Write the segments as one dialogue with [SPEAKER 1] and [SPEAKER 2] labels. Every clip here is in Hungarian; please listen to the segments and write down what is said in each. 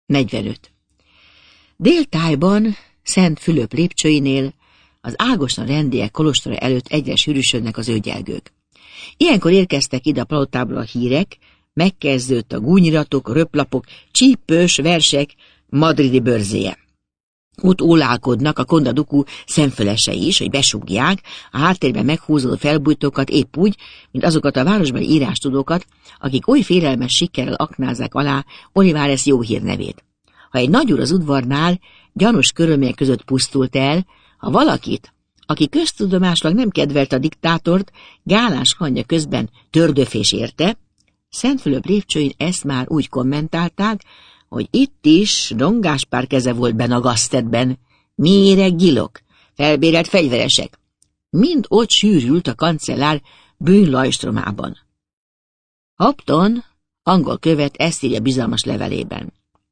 [SPEAKER 1] 45. Déltájban, Szent Fülöp lépcsőinél, az Ágoston rendiek kolostora előtt egyre sűrűsödnek az őgyelgők. Ilyenkor érkeztek ide a palotából a hírek, megkezdődött a gúnyiratok, röplapok, csípős versek madridi bőrzéje. Ott ólálkodnak a Conde Ducu szemfölesei is, hogy besúgják a háttérben meghúzódó felbújtókat épp úgy, mint azokat a városbeli írástudókat, akik oly félelmes sikkerrel aknázzák alá Olivares jó hírnevét. Ha egy nagyúr az udvarnál gyanús körülmények között pusztult el, ha valakit, aki köztudomáslag nem kedvelte a diktátort, gálás hangja közben tördöfés érte, Szent Fülöp lépcsőin ezt már úgy kommentálták, hogy itt is Don Gáspár keze volt benne a gaztetben, méreg gyilok, felbérelt fegyveresek. Mind ott sűrült a kancellár bűnlajstromában. Upton, angol követ, ezt írja bizalmas levelében.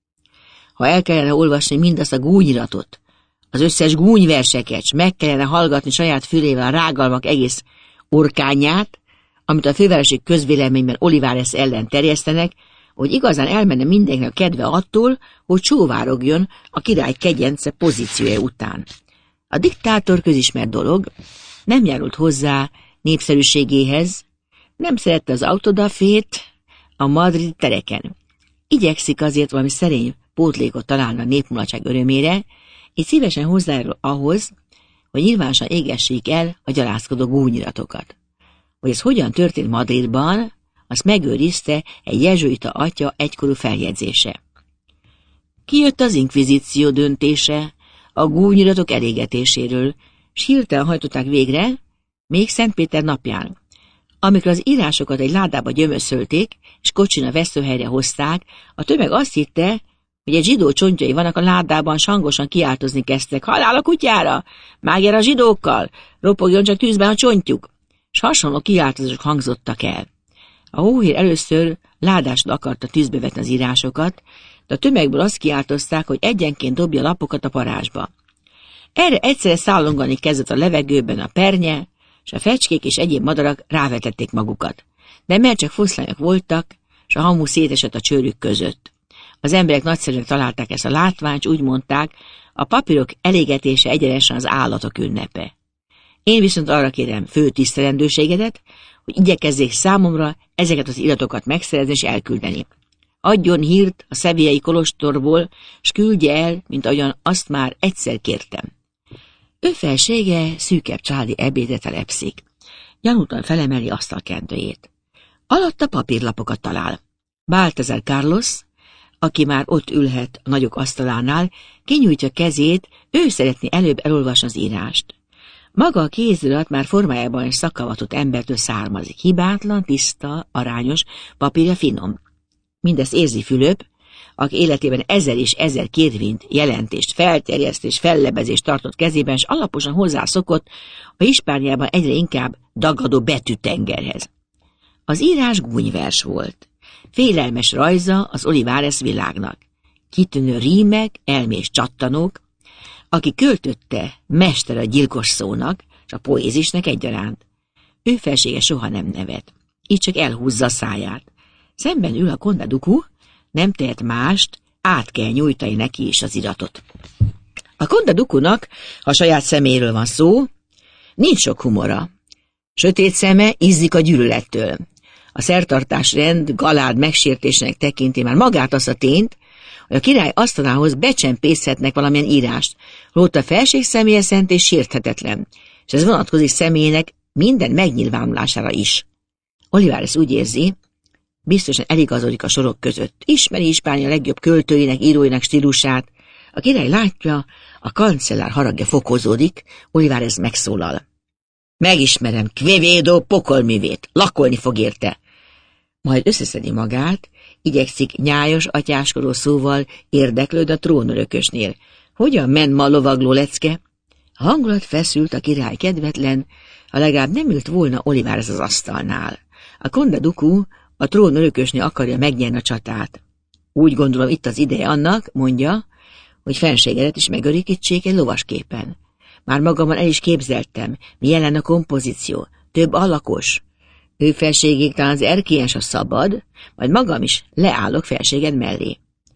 [SPEAKER 1] Ha el kellene olvasni mindazt a gúnyiratot, az összes gúnyverseket, s meg kellene hallgatni saját fülével a rágalmak egész orkányát, amit a fővárosi közvéleményben Olivares ellen terjesztenek, hogy igazán elmenne mindenkinek a kedve attól, hogy csóvárogjon a király kegyence pozíciója után. A diktátor közismert dolog, nem járult hozzá népszerűségéhez, nem szerette az autodafét a madridi tereken. Igyekszik azért valami szerény pótlékot találni a népmulatság örömére, így szívesen hozzájárul ahhoz, hogy nyilvánosan égessék el a gyalázkodó gúnyiratokat. Hogy ez hogyan történt Madridban, azt megőrizte egy jezsuita atya egykorú feljegyzése. Kijött az inkvizíció döntése a gúnyiratok elégetéséről, s hirtelen hajtották végre, még Szentpéter napján. Amikor az írásokat egy ládába gyömöszölték, és kocsina veszőhelyre hozták, a tömeg azt hitte, hogy egy zsidó csontjai vannak a ládában, s hangosan kiáltozni kezdtek. Halál a kutyára! Mágjára a zsidókkal! Ropogjon csak tűzben a csontjuk! S hasonló kiáltozások hangzottak el. A hóhér először ládásra akarta tűzbe vetni az írásokat, de a tömegből azt kiáltozták, hogy egyenként dobja lapokat a parázsba. Erre egyszerre szállongani kezdett a levegőben a pernye, és a fecskék és egyéb madarak rávetették magukat. De mert csak foszlányok voltak, és a hamu szétesett a csőrük között. Az emberek nagyszerűen találták ezt a látványt, s úgy mondták, a papírok elégetése egyenesen az állatok ünnepe. Én viszont arra kérem fő tisztelendőségedet, hogy igyekezzék számomra ezeket az iratokat megszerezni és elküldeni. Adjon hírt a szeviljei kolostorból, s küldje el, mint ahogyan azt már egyszer kértem. Ő felsége szűkebb családi ebédre telepszik. Gyanútlan felemeli asztalkendőjét. Alatta papírlapokat talál. Baltazar Carlos, aki már ott ülhet a nagyok asztalánál, kinyújtja kezét, ő szeretné előbb elolvasni az írást. Maga a kézirat már formájában és szakavatott embertől származik. Hibátlan, tiszta, arányos, papírja finom. Mindezt érzi Fülöp, aki életében 1000 és 1000 kérvényt, jelentést, felterjesztést, fellebezést tartott kezében, és alaposan hozzászokott a Hispániában egyre inkább dagadó betűtengerhez. Az írás gúnyvers volt. Félelmes rajza az Olivares világnak. Kitűnő rímek, elmés csattanók, aki költötte mester a gyilkos szónak, és a poézisnek egyaránt. Ő felsége soha nem nevet, így csak elhúzza a száját. Szemben ül a Conde Ducu, nem tehet mást, át kell nyújtani neki is az iratot. A Conde Ducunak, ha saját szeméről van szó, nincs sok humora. Sötét szeme izzik a gyűlölettől. A szertartás rend galád megsértésének tekinti már magát azt a tényt, hogy a király asztalához becsempészhetnek valamilyen írást, holott a felség személye szent és sérthetetlen, és ez vonatkozik személyének minden megnyilvánulására is. Olivares úgy érzi, biztosan eligazodik a sorok között. Ismeri Hispánia legjobb költőinek, íróinak stílusát. A király látja, a kancellár haragja fokozódik, Olivares megszólal. Megismerem, Quevedo pokolművét, lakolni fog érte. Majd összeszedi magát, igyekszik nyájas, atyáskodó szóval érdeklőd a trónörökösnél. Hogyan ment ma a lovagló lecke? A hangulat feszült, a király kedvetlen, ha legalább nem ült volna Olivares az asztalnál. A Conde Ducu a trónörökösnél akarja megnyerni a csatát. Úgy gondolom, itt az ideje annak, mondja, hogy fenségedet is megörökítsék egy lovasképen. Már magamban el is képzeltem, milyen lenne a kompozíció, több alakos. Ő felségig talán az erkélyes a szabad, majd magam is leállok felséged mellé.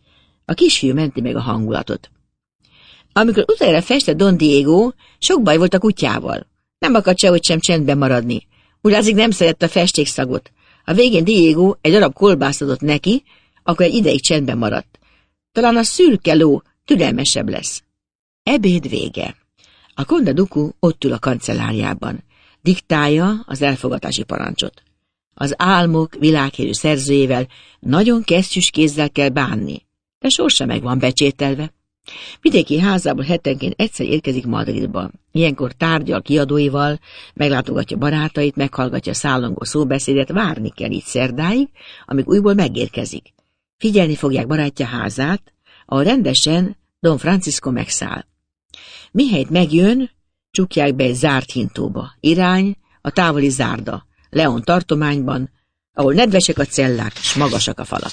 [SPEAKER 1] A kisfiú menti meg a hangulatot. Amikor utoljára festett Don Diego, sok baj volt a kutyával. Nem akart sehogy sem csendben maradni. Úgy látszik, nem szerette a festékszagot. A végén Diego egy darab kolbászt adott neki, akkor egy ideig csendben maradt. Talán a szürke ló türelmesebb lesz. Ebéd vége. A Conde Ducu ott ül a kancelláriában. Diktálja az elfogadási parancsot. Az álmok világhírű szerzőjével nagyon kesztyűs kézzel kell bánni, de sorsa meg van becsételve. Vidéki házából hetenként egyszer érkezik Madridba. Ilyenkor tárgyal kiadóival, meglátogatja barátait, meghallgatja szállongó szóbeszédet, várni kell így szerdáig, amíg újból megérkezik. Figyelni fogják barátja házát, ahol rendesen Don Francisco megszáll. Mihelyt megjön, csukják be egy zárt hintóba. Irány a távoli Zárda, León tartományban, ahol nedvesek a cellák, s magasak a falak.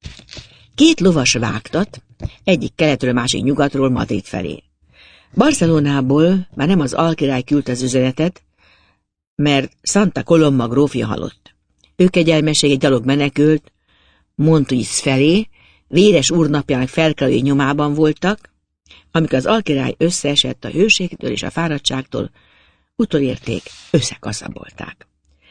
[SPEAKER 1] 2 lovas vágtat, egyik keletről, másik nyugatról Madrid felé. Barcelonából már nem az alkirály küldte az üzenetet, mert Santa Coloma grófja halott. Ő kegyelmessége gyalog menekült Montuiz felé, véres úrnapjának felkelői nyomában voltak, amikor az alkirály összeesett a hőségtől és a fáradtságtól, utolérték, összekaszabolták.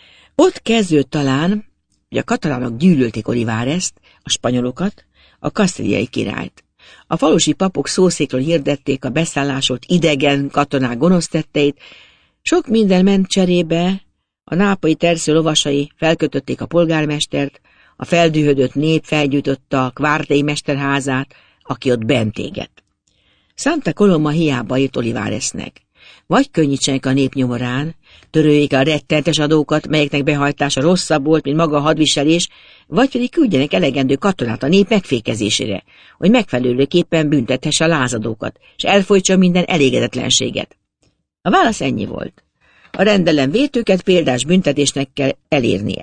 [SPEAKER 1] Ott kezdődött talán, hogy a katalánok gyűlölték Olivárest, a spanyolokat, a kasztíliai királyt. A falusi papok szószékről hirdették a beszállásolt idegen katonák gonosz tetteit, sok minden ment cserébe, a nápolyi tersző lovasai felkötötték a polgármestert, a feldühödött nép felgyújtotta a kvártei mesterházát, aki ott bent égett. Santa Coloma hiába írt Olivaresnek. Vagy könnyítsenek a nép nyomorán, töröljék a rettentes adókat, melyeknek behajtása rosszabb volt, mint maga a hadviselés, vagy pedig küldjenek elegendő katonát a nép megfékezésére, hogy megfelelőképpen büntethesse a lázadókat, és elfolytsa minden elégedetlenséget. A válasz ennyi volt. A rendelem vétőket példás büntetésnek kell elérnie.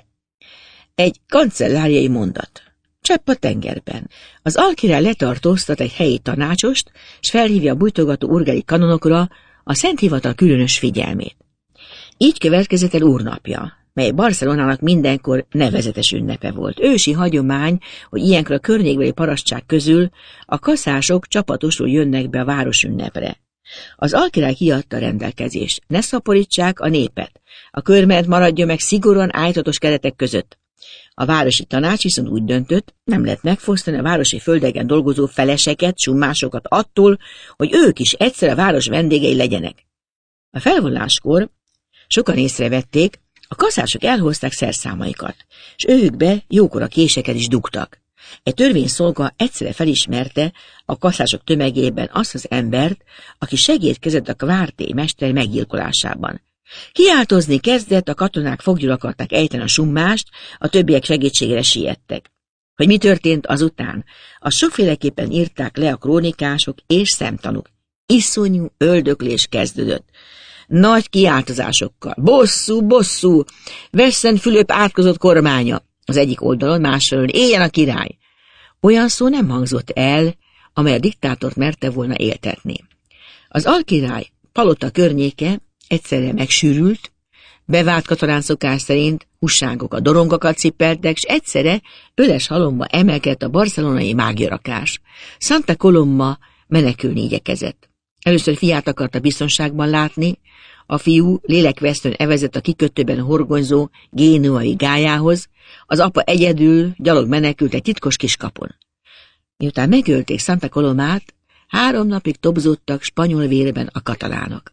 [SPEAKER 1] Egy kancelláriai mondat. Csepp a tengerben. Az alkirály letartóztat egy helyi tanácsost, és felhívja a bújtogató urgeli kanonokra a Szent Hivatal különös figyelmét. Így következett el úrnapja, mely Barcelonának mindenkor nevezetes ünnepe volt. Ősi hagyomány, hogy ilyenkor a környékbeli parasztság közül a kaszások csapatosul jönnek be a város ünnepre. Az alkirály kiadta a rendelkezést, ne szaporítsák a népet, a körment maradjon meg szigorúan állítatos keretek között. A városi tanács viszont úgy döntött, nem lehet megfosztani a városi földeken dolgozó feleseket, summásokat attól, hogy ők is egyszer a város vendégei legyenek. A felvonuláskor sokan észrevették, a kaszások elhozták szerszámaikat, és őkbe jókora késeket is dugtak. Egy törvényszolga egyszerre felismerte a kaszások tömegében azt az embert, aki segédkezett a kvárté mester meggyilkolásában. Kiáltozni kezdett, a katonák foglyul akarták ejteni a summást, a többiek segítségére siettek. Hogy mi történt azután, azt sokféleképpen írták le a krónikások és szemtanúk. Iszonyú öldöklés kezdődött. Nagy kiáltozásokkal. Bosszú, bosszú! Vesszen Fülöp átkozott kormánya! Az egyik oldalon, másfelől éljen a király! Olyan szó nem hangzott el, amely a diktátort merte volna éltetni. Az alkirály palota környéke egyszerre megsűrült, bevált katalán szokás szerint hússágokat, dorongokat cipeltek, s egyszerre öles halomba emelkedett a barcelonai mágiarakás. Santa Coloma menekülni igyekezett. Először fiát akarta biztonságban látni, a fiú lélekvesztőn evezett a kikötőben horgonyzó génuai gályához, az apa egyedül gyalog menekült egy titkos kiskapun. Miután megölték Santa Colomát, 3 napig tobzottak spanyol vérben a katalánok.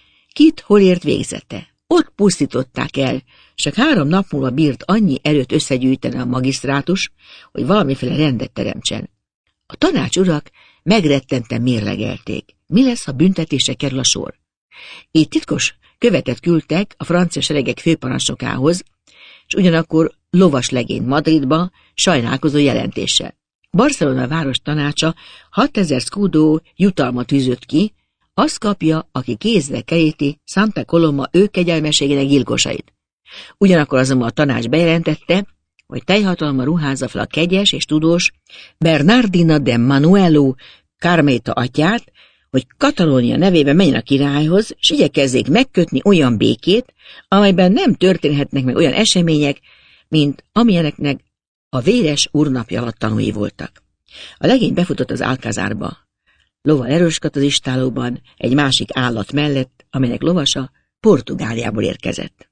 [SPEAKER 1] Kit hol ért végzete? Ott pusztították el, csak 3 nap múlva bírt annyi erőt összegyűjteni a magisztrátus, hogy valamiféle rendet teremtsen. A tanács urak megrettenten mérlegelték. Mi lesz, ha büntetésre kerül a sor? Így titkos követet küldtek a francia seregek főparancsnokához, és ugyanakkor lovas legényt Madridba sajnálkozó jelentéssel. Barcelona város tanácsa 6000 szkúdó jutalmat tűzött ki, azt kapja, aki kézre keríti Santa Coloma ő kegyelmességének gyilkosait. Ugyanakkor azonban a tanács bejelentette, hogy teljhatalma ruházza fel a kegyes és tudós Bernardina de Manuelo Carmeta atyát, hogy Katalónia nevében menjen a királyhoz, és igyekezzék megkötni olyan békét, amelyben nem történhetnek meg olyan események, mint amilyeneknek a véres úrnapja alatt tanúi voltak. A legény befutott az Alcázárba. Lova erősködött az istállóban egy másik állat mellett, amelynek lovasa Portugáliából érkezett.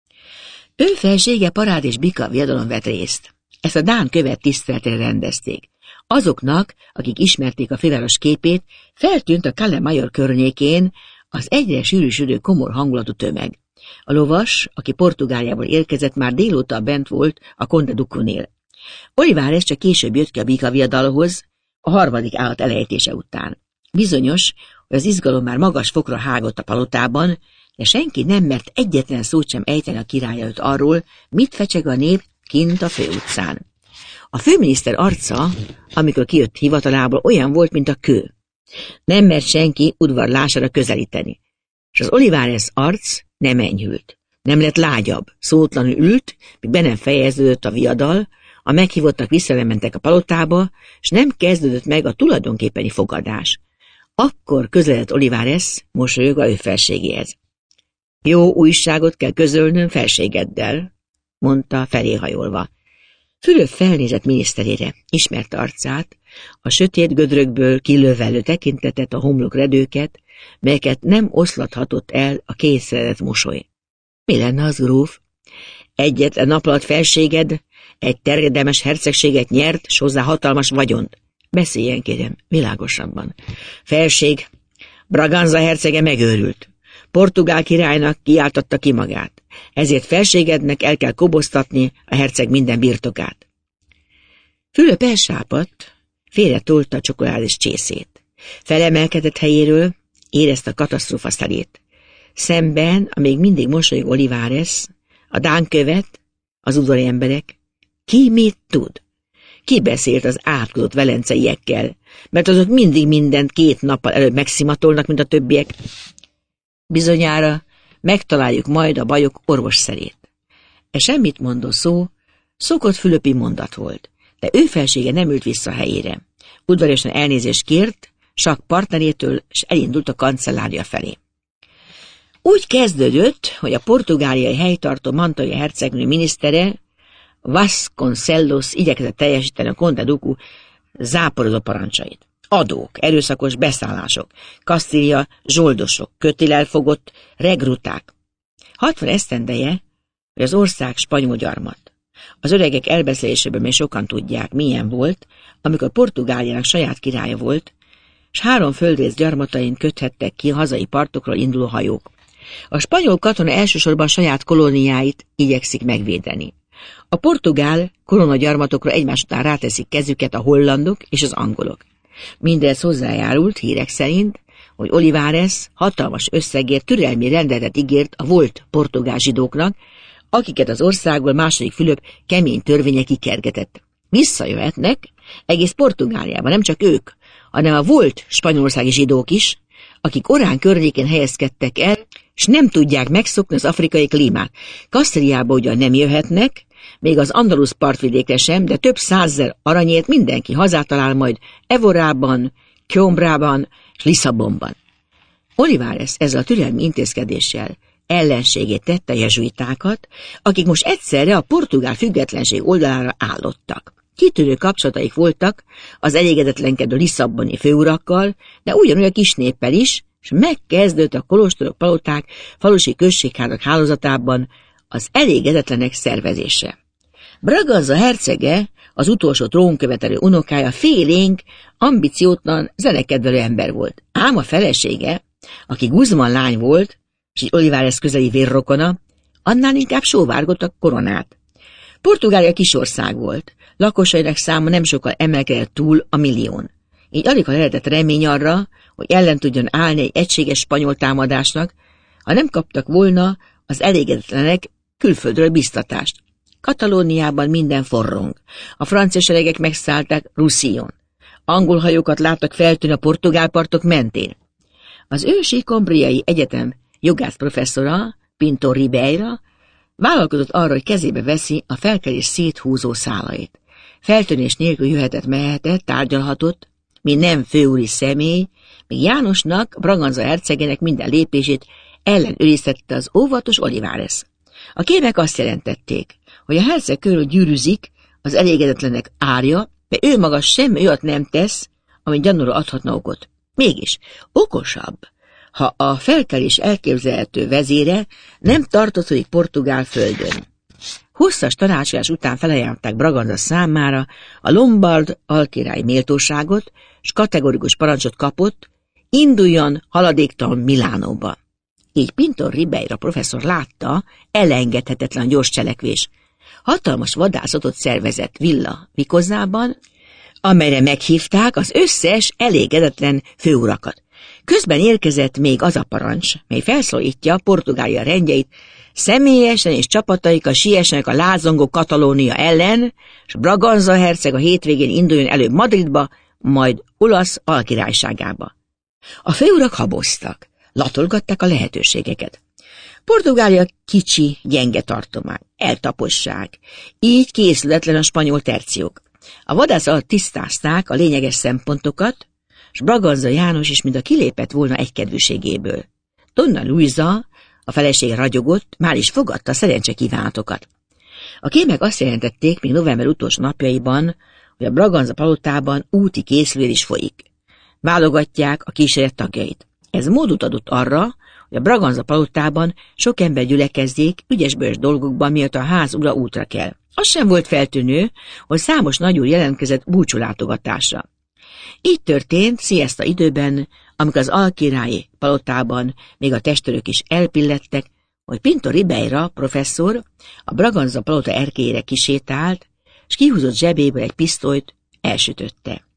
[SPEAKER 1] Ő felsége parád és bika viadalon vett részt. Ezt a dán követ tiszteletére rendezték. Azoknak, akik ismerték a főváros képét, feltűnt a Calle Major környékén az egyre sűrűsödő komor hangulatú tömeg. A lovas, aki Portugáliából érkezett, már délóta bent volt a Conde Ducunél. Olivares csak később jött ki a bika viadalhoz, a harmadik állat elejtése után. Bizonyos, hogy az izgalom már magas fokra hágott a palotában, de senki nem mert egyetlen szót sem ejteni a király előtt arról, mit fecseg a nép kint a főutcán. A főminiszter arca, amikor kijött hivatalából, olyan volt, mint a kő. Nem mert senki udvarlására közelíteni, és az Olivares arc nem enyhült. Nem lett lágyabb, szótlanul ült, míg be nem fejeződött a viadal, a meghívottak visszamentek a palotába, és nem kezdődött meg a tulajdonképpeni fogadás. Akkor közeledett Olivares, mosolyogva ő felségéhez. Jó újságot kell közölnöm felségeddel, mondta feléhajolva. Fülöp felnézett miniszterére, ismerte arcát, a sötét gödrökből kilövelő tekintetet, a homlok redőket, melyeket nem oszlathatott el a kétszeredett mosoly. Mi lenne az, gróf? Egyetlen nap alatt felséged egy terjedelmes hercegséget nyert, s hozzá hatalmas vagyont. Beszéljen, kérem, világosabban. Felség, Braganza hercege megőrült. Portugál királynak kiáltatta ki magát. Ezért felségednek el kell koboztatni a herceg minden birtokát. Fülöp elsápadt, félretolta a csokoládés csészét. Felemelkedett helyéről, érezte a katasztrófa szerét. Szemben, a még mindig mosolyog Olivares, a dán követ, az udvari emberek. Ki mit tud? Ki beszélt az átkozott velenceiekkel, mert azok mindig mindent 2 nappal előbb megszimatolnak, mint a többiek. Bizonyára megtaláljuk majd a bajok orvosszerét. E semmit mondó szó szokott fülöpi mondat volt, de ő felsége nem ült vissza a helyére. Udvariasan elnézést kért Jacques partnerétől, és elindult a kancellária felé. Úgy kezdődött, hogy a portugáliai helytartó Mantoia hercegnő minisztere, Vasconcelos igyekezett teljesíteni a Conde Ducu záporozó parancsait. Adók, erőszakos beszállások, Kasztília zsoldosok, kötéllel fogott regruták. 60 esztendeje, hogy az ország spanyol gyarmat. Az öregek elbeszélésében még sokan tudják, milyen volt, amikor Portugáliának saját királya volt, s 3 földrész gyarmatain köthettek ki a hazai partokról induló hajók. A spanyol katona elsősorban saját kolóniáit igyekszik megvédeni. A portugál koronagyarmatokra egymás után ráteszik kezüket a hollandok és az angolok. Mindez hozzájárult hírek szerint, hogy Olivares hatalmas összegért türelmi rendeletet ígért a volt portugál zsidóknak, akiket az országból második Fülöp kemény törvénye kikergetett. Visszajöhetnek egész Portugáliában, nem csak ők, hanem a volt spanyolországi zsidók is, akik Orán környékén helyezkedtek el, és nem tudják megszokni az afrikai klímát. Kasztíliába ugyan nem jöhetnek, még az andalusz partvidékre sem, de több 100 000 aranyért mindenki hazátalál majd Evorában, Coimbrában és Lisszabonban. Olivares ezzel a türelmi intézkedéssel ellenségét tette a jezsuitákat, akik most egyszerre a portugál függetlenség oldalára állottak. Kitűnő kapcsolataik voltak az elégedetlenkedő lisszaboni főurakkal, de ugyanolyan kis néppel is, és megkezdődött a kolostorok, paloták, falusi községhárak hálózatában az elégedetlenek szervezése. Braganza hercege, az utolsó trónkövetelő unokája félénk, ambiciótlan, zenekedvelő ember volt. Ám a felesége, aki Guzman lány volt, és így Olivares közeli vérrokona, annál inkább sóvárgott a koronát. Portugália kisország volt, lakosainak száma nem sokkal emelkedett túl a millión. Így alig lehetett remény arra, hogy ellen tudjon állni egy egységes spanyol támadásnak, ha nem kaptak volna az elégedetlenek külföldről biztatást. Katalóniában minden forrong. A francia seregek megszállták Roussillon. Angol hajókat láttak feltűnni a portugál partok mentén. Az ősi Combriai Egyetem jogász professzora, Pinto Ribeira, vállalkozott arra, hogy kezébe veszi a felkelés széthúzó szálait. Feltűnés nélkül jöhetett-mehetett, tárgyalhatott, mint nem főúri személy, míg Jánosnak, Braganza hercegének minden lépését ellenőriztette az óvatos Olivares. A képek azt jelentették, hogy a herceg körül gyűrűzik az elégedetlenek árja, de ő maga semmi olyat nem tesz, ami gyanúra adhatna okot. Mégis okosabb, ha a felkelés elképzelhető vezére nem tartózkodik portugál földön. Hosszas tanácskolás után felajánlották Braganza számára a lombard alkirály méltóságot, s kategorikus parancsot kapott, induljon haladéktalan Milánóba. Így Pintor Ribeira professzor látta, elengedhetetlen gyors cselekvés. Hatalmas vadászatot szervezett Villa Vicozában, amelyre meghívták az összes elégedetlen főurakat. Közben érkezett még az a parancs, mely felszólítja Portugália rendjeit, személyesen és csapataikkal siessenek a lázongó Katalónia ellen, és Braganza herceg a hétvégén induljon előbb Madridba, majd olasz alkirályságába. A főurak haboztak, latolgatták a lehetőségeket. Portugália kicsi, gyenge tartomány, eltaposság, így készületlen a spanyol terciók. A vadász alatt tisztázták a lényeges szempontokat, s Braganza János is mind a kilépett volna egykedvűségéből. Donna Luisa, a felesége ragyogott, már is fogadta a szerencse kívánatokat. A kémek azt jelentették még november utolsó napjaiban, hogy a Braganza palotában úti készülés folyik. Válogatják a kísérlet tagjait. Ez módot adott arra, hogy a Braganza palotában sok ember gyülekezzék ügyes-bős dolgokban, miatt a ház ura útra kell. Az sem volt feltűnő, hogy számos nagyúr jelentkezett búcsúlátogatásra. Így történt sziaszta időben, amikor az alkirályi palotában még a testőrök is elpillettek, hogy Pintor Ribeira professzor a Braganza palota erkélyére kisétált, s kihúzott zsebéből egy pisztolyt, elsütötte.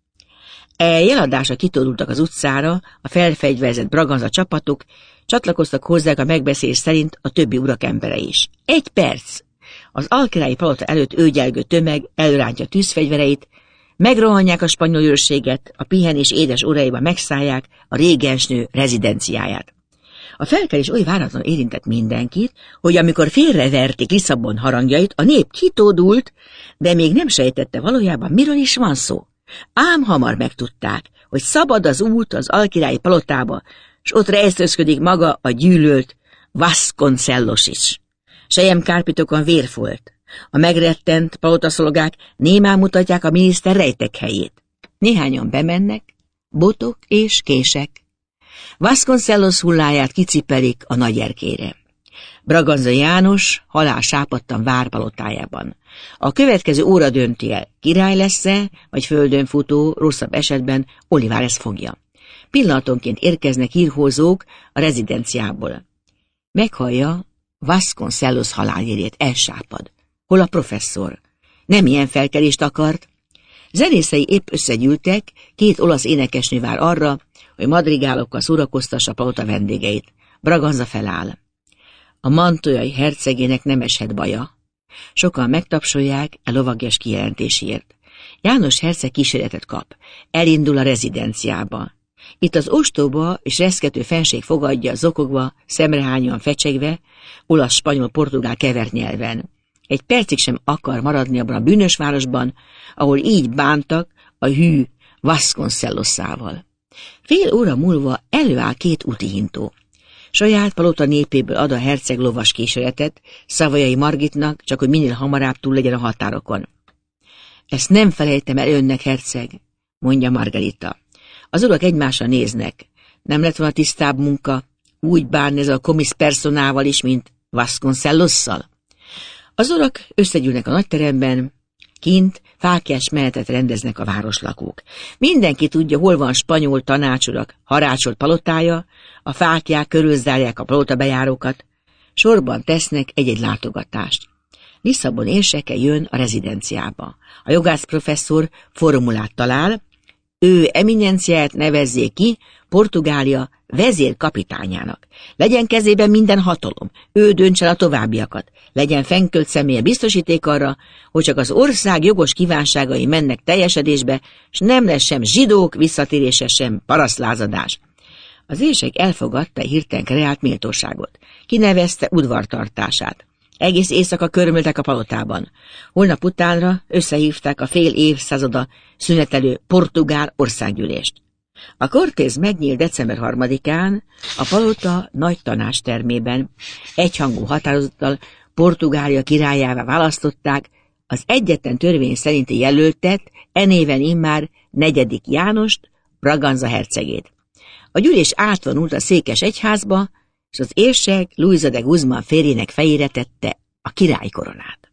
[SPEAKER 1] Jeladásra kitódultak az utcára, a felfegyverzett Braganza csapatok, csatlakoztak hozzá a megbeszélés szerint a többi urak embere is. 1 perc! Az alkirályi palota előtt őgyelgő tömeg előrántja tűzfegyvereit, megrohanják a spanyol őrséget, a pihenés édes óráiban megszállják a régensnő rezidenciáját. A felkelés oly váratlanul érintett mindenkit, hogy amikor félreverték Lisszabon harangjait, a nép kitódult, de még nem sejtette valójában, miről is van szó. Ám hamar megtudták, hogy szabad az út az alkirályi palotába, s ott rejtőzködik maga a gyűlölt Vasconcelos is. Selyemkárpitokon vérfolt. A megrettent palotaszolgák némán mutatják a miniszter rejtek helyét. Néhányan bemennek, botok és kések. Vasconcelos hulláját kicipelik a nagy erkére. Braganza János halál sápadtan vár palotájában. A következő óra dönti el, király lesz-e, vagy földön futó, rosszabb esetben Olivares fogja. Pillanatonként érkeznek hírhozók a rezidenciából. Meghallja Vasconcelos halálhírét, elsápad. Hol a professzor? Nem ilyen felkelést akart. Zenészei épp összegyűltek, 2 olasz énekesnő vár arra, hogy madrigálokkal szórakoztassa palota vendégeit. Braganza feláll. A mantójai hercegének nem eshet baja. Sokan megtapsolják a lovagjas kijelentéséért. János herceg kíséretet kap. Elindul a rezidenciába. Itt az ostoba és reszkető fenség fogadja zokogva, szemrehányan fecsegve, olasz, spanyol, portugál kevert nyelven. Egy percig sem akar maradni abban a bűnös városban, ahol így bántak a hű Vasconcelosával. Fél óra múlva előáll 2 útihintó. Saját palota népéből ad a herceg lovas kíséretet Savoyai Margitnak, csak hogy minél hamarabb túl legyen a határokon. Ezt nem felejtem el önnek, herceg, mondja Margarita. Az urak egymásra néznek. Nem lett volna tisztább munka úgy bánni ezzel a komisz personával is, mint Vasconcelosszal? Az urak összegyűlnek a nagyteremben, kint fáklyás menetet rendeznek a városlakók. Mindenki tudja, hol van spanyol tanácsurak harácsolt palotája, a fáklyák körülzárják a palota bejárókat, sorban tesznek egy-egy látogatást. Lisszabon érseke jön a rezidenciába. A jogász professzor formulát talál, ő eminenciáját nevezzék ki Portugália vezérkapitányának. Legyen kezében minden hatalom, ő döntse el a továbbiakat. Legyen fennkölt személye biztosíték arra, hogy csak az ország jogos kívánságai mennek teljesedésbe, s nem lesz sem zsidók visszatérése, sem parasztlázadás. Az érsek elfogadta hirtelen kreált méltóságot. Kinevezte udvartartását. Egész éjszaka körmöltek a palotában. Holnap utánra összehívták a fél évszázada szünetelő portugál országgyűlést. A kortéz megnyílt december 3-án a palota nagy tanácstermében. Egyhangú határozattal Portugália királyává választották az egyetlen törvény szerinti jelöltet, néven immár 4. Jánost, Braganza hercegét. A gyűlés átvonult a székes egyházba, és az érsek Luisa de Guzmán férjének fejére tette a királyi koronát.